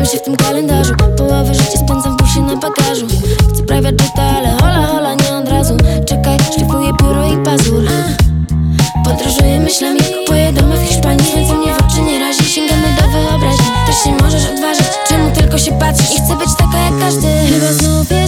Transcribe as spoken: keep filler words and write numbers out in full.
Zatrzymam się w tym kalendarzu, połowę życia spędzam w busie na bagażu. Chcę private jeta, ale hola hola nie od razu. Czekaj, szlifuję pióro i pazur. Podróżuję myślami, kupuję domy w Hiszpanii. Słońce mnie w oczy nie razi, sięgamy do wyobraźni. Też się możesz odważyć, czemu tylko się patrzysz? I chcę być taka jak każdy. Chyba znów